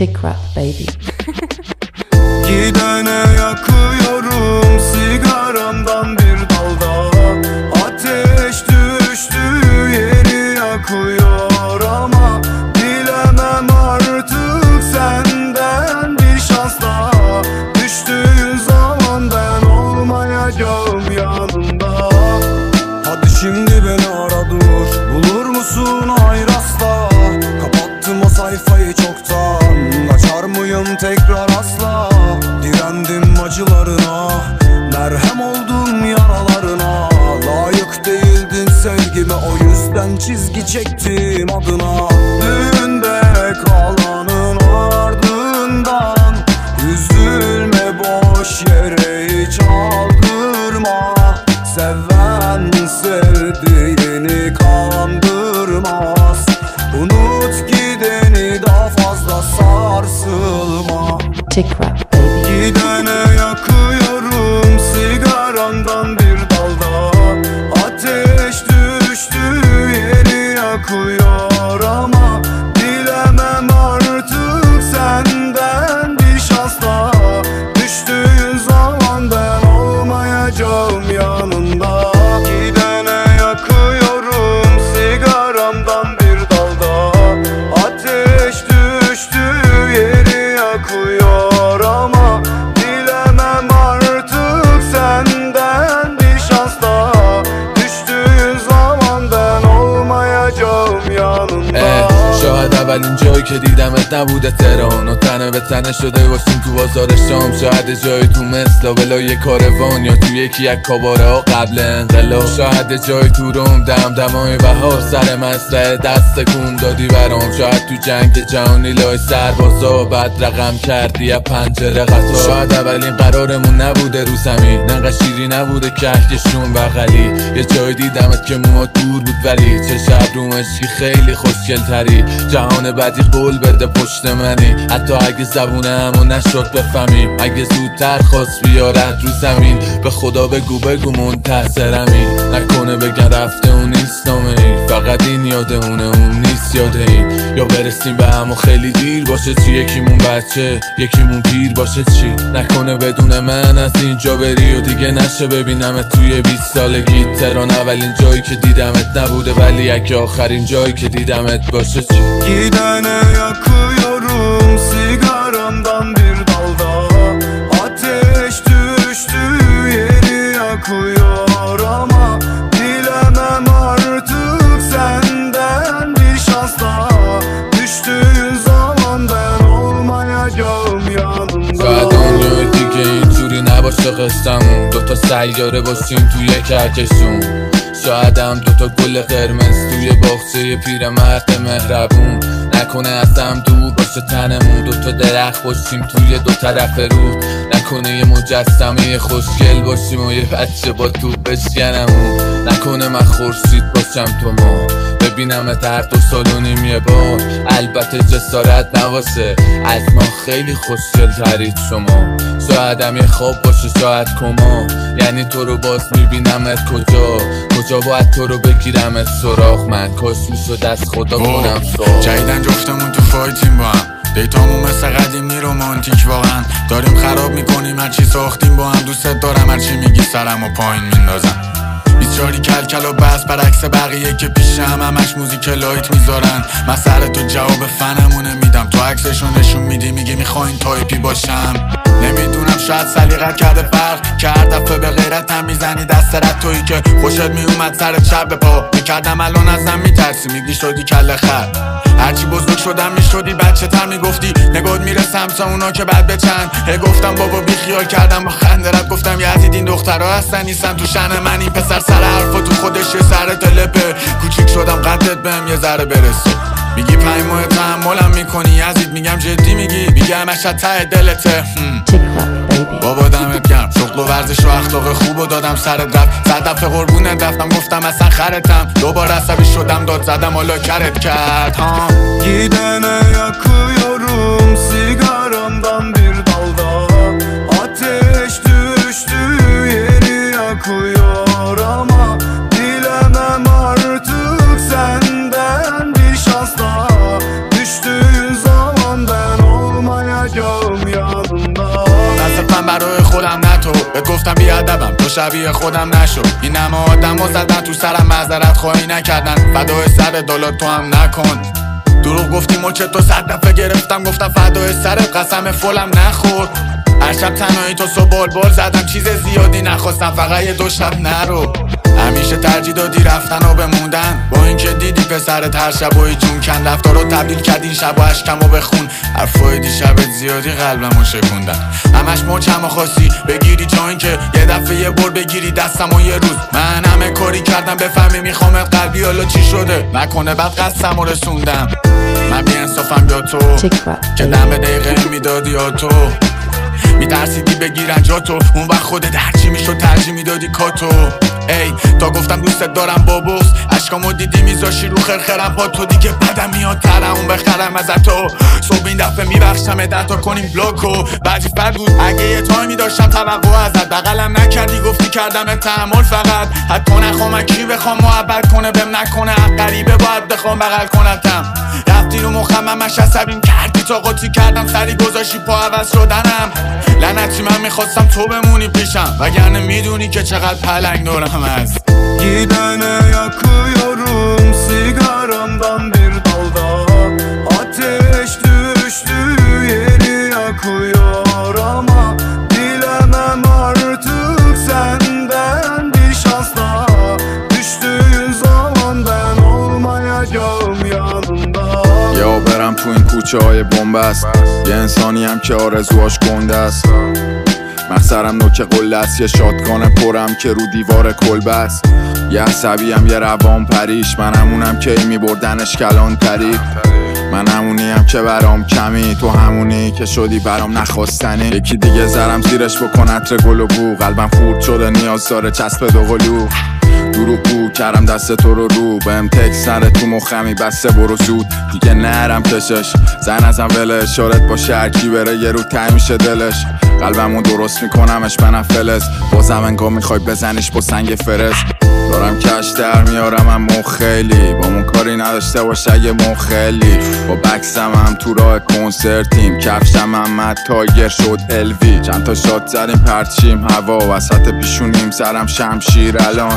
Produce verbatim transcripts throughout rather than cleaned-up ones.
Chick rap baby. Gidene yakıyorum sigaramdan bir dalda. Ateş düştü yeri yakıyor ama dilemem artık senden bir şans daha. Düştüğün zaman ben olmayacağım yanında. Hadi şimdi beni ara dur, bulur musun hayır asla. Kapattım o sayfayı çoktan, açar mıyım tekrar asla. Direndim acılarına, merhem oldum yaralarına. Layık değildin sevgime, o yüzden çizgi çektim adına. Düğünde kalanın ardından üzülme boş yere, hiç aldırma. Seven sevdiğini kandırmaz. Unut gideni, daha fazla sarsılma. Chick rap baby. Gidene yakıyorum sigaramdan bir dalda. Ateş düştü yeri yakıyor ama dilemem artık senden bir şans daha. Düştüğün zaman ben olmayacağım yanında. Gidene yakıyorum sigaramdan bir dalda. Ateş düştü yeri yakıyor ama dilemem artık senden bir şans daha. Düştüğün zaman ben olmayacağım yanında. شاید اولین جایی که دیدمت نبوده تهران و تنه به تنه شده باشیم تو بازار شام. شاید جایی تو مثل ولای کاروان یا تو یکی از کاباره ها قبل انقلاب. شاید جایی تو روم دم دمای بهار سر مسئله دست کن دادی برام. شاید تو جنگ جهانی لای سربازا بعد رقم کردی از پنجره قطار. شاید اولین قرارمون نبوده رو زمین، نقا شیری نبوده کهکشون بغلی. یه جایی دیدمت که موها دور بود ولی چه شب رو مشکی خیلی خوشگل تری. جهان بدی قول بده پشت منی، حتی اگه زبونه همو نشد بفهمیم. اگه زودتر خواست بیارد رو زمین، به خدا بگو بگو منتظرمی. نکنه بگن رفته اون نیست نامه ای، فقط این یاده اونه اون نیست یاده این. یا برسیم به همو خیلی دیر باشه چی، یکیمون بچه یکیمون پیر باشه چی. نکنه بدون من از اینجا بری و دیگه نشه ببینمت توی بیست سالگی. تهران اولین جایی که دیدمت نبوده ولی اگه آخرین جایی که دیدمت باشه چی. Gidene yakıyorum sigaramdan bir dalda. Ateş düştü yeri yakıyor ama dilemem artık senden bir şans daha. Düştüğün zaman ben olmayacağım yanında. شاید دنیای دیگه اینجوری نباشه قصه‌مون، دوتا سیاره باشیم توی کهکشون. شاید هم دوتا گل قرمز توی باغچه پیرمرد مهربون. نکنه از هم دور باشه تنمون، دوتا درخت باشیم توی دو طرف رود. نکنه یه مجسمه خوشگل باشیم و یه بچه با توپ بشکنمون. نکنه من خورشید باشم تو ما، ببینم هر دو سال و نیم یه بار. البته جسارت نباشه، از ما خیلی خوشگل ترید شما. شاید هم یه خواب باشه شاید کما، یعنی تو رو باز میبینمت کجا. کجا باید تو رو بگیرمت سراغ، من کاش میشد از خدا کنم سراغ. جدیدن جفتمون تو فایتیم با هم، دیتامون مثل قدیمی رومانتیک واقعا. داریم خراب میکنیم هرچی ساختیم با هم. دوست دارم هرچی میگی سرم و پایین میندازم. بیست چاری کل کل و بس برعکس بقیه که پیش هم همش موزیک لایت میذارن. من سر تو جواب فنمونه میدم، تو عکسشو نشون میدی میگی میخواین تایپی باشم. نمیدونم شاید سلیقت کرده فرق کرد، دفعه به غیرت هم میزنی دست رد. تویی که خوشت میومد سر چپ به پا میکردم، الان ازم میترسی میگی شدی کل خر. هرچی بزرگ شدم میشدی بچه تر میگفتی نگات میره سمت اونا که بعد بچن. هی گفتم بابا بی خیال کردم با خنده رد، گفتم یزید این دخترها هستن نیستن تو شن من. این پسر سر حرفا تو خودش یه سر تلپه، کوچیک شدم قدت بهم یه ذره برسه. میگی پنج ماه تحملم میکنی یزید، میگم جدی میگی میگم اشد ته دلته. بابا دمت گرم، شغل و ورزش و اخلاق خوب و دادم سرت رفت. صد دفعه قربونت رفتم گفتم اصلا خرتم. دوباره عصبی شدم داد زدم حالا کرت کرد ها. Gidene yakıyorum sigaramdan bir dalda. Ateş düştü yeri yakıyor ama dilemem artık senden bir şans daha. Düştüğün zaman ben olmayacağım. شبیه خودم نشو. این همه آدم و زدن تو سرم معذرت خواهی نکردن، فدای سر دولت تو هم نکن. دروغ گفتی مچه تو صد دفعه گرفتم گفتم فدای سرت، قسم فولم نخور. هر شب تنهایی تو صبح بال بال زدم، چیز زیادی نخواستم فقط یه دو شب نرو. همیشه ترجیح دادی رفتن و بموندن، با اینکه دیدی پسرت هر شب و جون کن. رفتار رو تبدیل کردی شب و اشکم و بخون، حرفای دیشبت زیادی قلبمو شکوندن. همش مچم و خواستی بگیری جا که یه دفعه یه بر بگیری دستم و یه روز من همه کاری کردم بفهمی میخوامت قلبی، حالا چی شده نکنه بعد قصم و رسوندم. من بی انصافم یا تو که دم به دقیقه میدادی یا تو میترسیدی بگیرن جا تو، اون وقت خودت هرچی میشد ترجیح میدادی کاتو. ای تا گفتم دوستت دارم با بغض، اشکامو دیدی میذاشی رو خرخرم پا تو، دیگه بدم میاد ترمون بخرم از تو. صبح این دفعه میبخشم دتا کنیم بلاکو، وظیفت بود اگه یه تایمی داشتم توقع ازت، بغلم نکردی گفتی کردم تحمل فقط. حتی نخوام کی بخوام محبت کنه بهم نکنه، غریبه باید بخوام بغل کنتم. رفتی رو مخم همش عصبیم کردی تا قاطی کردم، سری گذاشی پا عوض شدنم. لعنتی من میخواستم تو بمونی پیشم، وگرنه میدونی که çaqad پلنگ دورم از. Gidene yakıyorum sigaramdan bir dalda, ateş düştü yeri yakıyor ama dilemem artık senden bir şans daha. Düştüğün zaman ben olmayacağım yanında. یا برم تو این کوچه های بنبست، یه انسانی هم که آرزوهاش گنده است. مخسرم نوک قله است، یه شاتگان پرم که رو دیوار کلبه است. یه عصبی هم یه روان پریش، من همونم که ای میبردنش کلان طریق. من همونی هم که برام کمی، تو همونی که شدی برام نخواستنی. یکی دیگه زرم زیرش بکن عطر گل و بو، قلبم خورد شده نیاز داره چسب دوقلو. دروغ بو کردم دست تو رو رو، بهم تکس نره تو مخمی بسته برو زود. دیگه نرم کشش زن ازم وله، اشارت با شرکی بره یه رو تای میشه دلش. قلبمو درست میکنمش منم فلز، بازم انگاه میخوای بزنیش با سنگ فرز. دارم کش در میارم اما خیلی با مون کاری نداشته باشه اگه مون خیلی. با بکسم هم تو راه کنسرتیم، کفشم هم تایگر شد الوی. چند تا شات زدیم پرچیم هوا، وسط پیشونیم سرم شمشیر الان.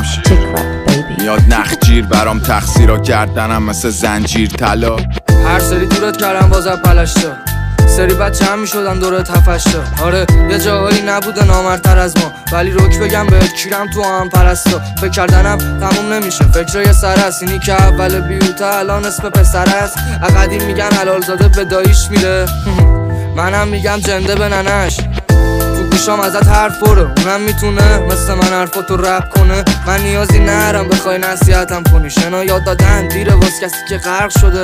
میاد نخجیر برام تقصیرا کردنم مثل زنجیر طلا. هر سری دورت کردم بازم پلشتا، سری بچه هم میشدن دورت هفشتا. آره یه جاهایی نبوده نامرتر از ما، ولی روک بگم بهت کیرم تو هم پرستا. فکر کردنم تموم نمیشه، فکر یه سر است. اینی که اول بیوته الان اسم پسر است. اقدیم میگن حلال زاده به داییش میره، منم میگم جنده به ننش. تو گوشام ازت حرف برو، اونم میتونه مثل من حرفاتو رپ کنه. من نیازی نرم بخوای نصیحتم کنی، شنا یاد دادن دیره واس کسی که غرق شده.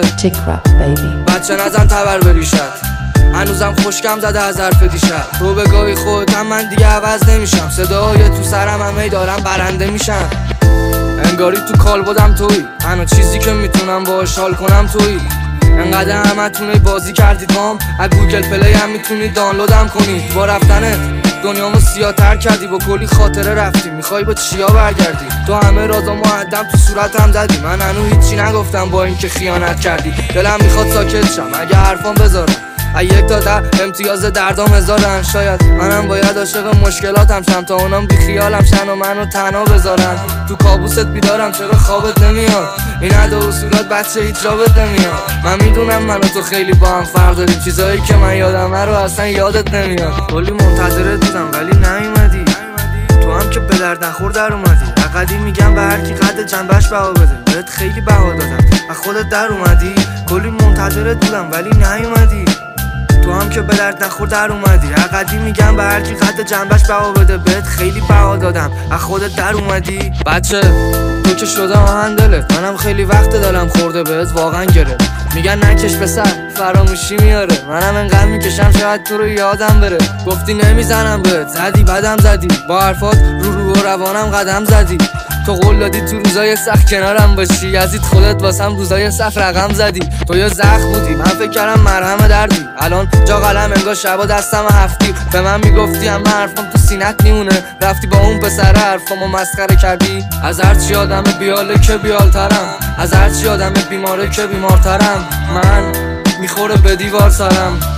بچه نزن تبر بریشت، هنوزم خوشکم زده از حرف دیشب. تو بگاهی خودم من دیگه عوض نمیشم، صدای تو سرم همه دارم برنده میشم. انگاری تو کال بودم توی، تنها چیزی که میتونم باهاش حال کنم توی. انقدر همتونه بازی کردید بام، از گوگل پلی هم میتونید دانلودم کنید. با رفتنت دنیامو سیاه تر کردی، با کلی خاطره رفتی، میخوای با چیا برگردی؟ تو همه رازا معدم تو صورتم زدی، من هنو هیچی نگفتم با اینکه خیانت کردی. دلم میخواد ساکت شم اگه حرفام بذارم، یک تا در امتیاز دردام هزارن. شاید منم باید عاشق مشکلاتم شم تا اونام بی خیالم شن و منو تنها بذارن. تو کابوست بیدارم چرا خوابت نمیاد؟ این عدا و صورت بچه هیچ رابط نمیاد. من میدونم من و تو خیلی با هم فرق داریم، چیزایی که من یادمه رو اصلا یادت نمیاد. کلی منتظرت بودم ولی نیومدی، تو هم که به درد نخور در اومدی. اقدی میگم به هر کی قد جنبش بها بده، بهت خیلی بها دادم و خودت در اومدی. کلی منتظرت بودم ولی نیومدی، تو هم که به درد نخور در اومدی. اقدی میگم به هر کی قد جنبش بها بده، بهت خیلی بها دادم از خودت در اومدی. بچه تو که شده آهن دلت، منم خیلی وقت دلم خورده بهت واقعا گرفت. میگن نکش پسر فراموشی میاره، منم انقدر میکشم شاید تو رو یادم بره. گفتی نمیزنم بهت، زدی بدم زدی، با حرفات رو رو و روانم قدم زدی. تو قول دادی تو روزای سخت کنارم باشی، یزید خودت واسم روزای سخت رقم زدی. تو یه زخم بودی من فکر کردم مرهم دردی، الان جا قلم انگار شبا دستم هفتی. به من میگفتی اما حرفم تو سینت میمونه، رفتی با اون پسر حرفامو مسخره کردی. از هرچی آدم بیاله که بیالترم، از هرچی آدم بیماره که بیمارترم. من میخوره به دیوار سرم،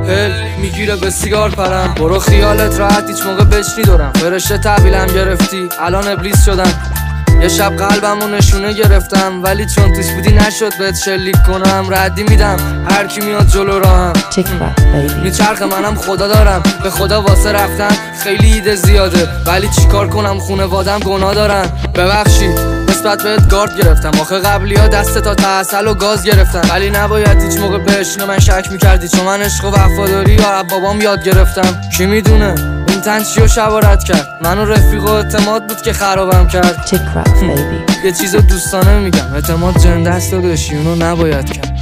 هل میگیره به سیگار پرم. برو خیالت راحت هیچ موقع بچنی دارم. فرشته تحویلم گرفتی الان ابلیس شدم. یه شب قلبمو نشونه گرفتم ولی چون توش بودی نشد بهت شلیک کنم. ردی میدم هر کی میاد جلو راهم. Tick Rock baby. میچرخه منم خدا دارم. به خدا واسه رفتن خیلی ایده زیاده ولی چیکار کنم خونوادم گناه دارن. ببخشید نسبت بهت گارد گرفتم. آخه قبلی ها دست تا تحصل و گاز گرفتم ولی نباید هیچ موقع بهشون من شک میکردی چون من عشق و وفاداری یا بابام یاد گرفتم. کی میدونه این تن چی و شبارت کرد. من و رفیق و اعتماد بود که خرابم کرد. Tick Rock baby. یه چیز دوستانه میگم اعتماد جنده است داداشی اونو نباید کرد.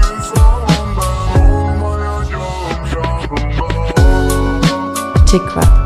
Tick Rock